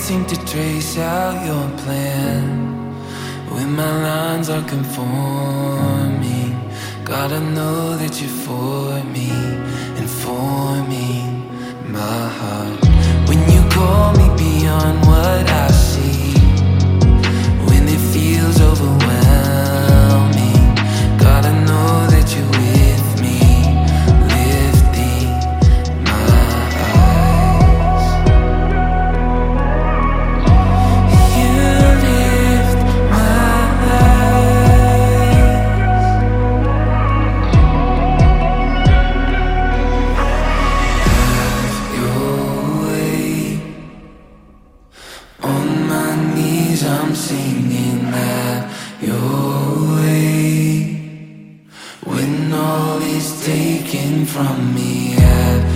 seem to trace out your plan. When my lines are conforming, gotta know that you're for me, informing my heart. When you call me beyond what I see, when it feels overwhelming, gotta know that you're with me, lifting my eyes. You lift my eyes. Have your way. On my knees I'm singing that your way. When all is taken from me, have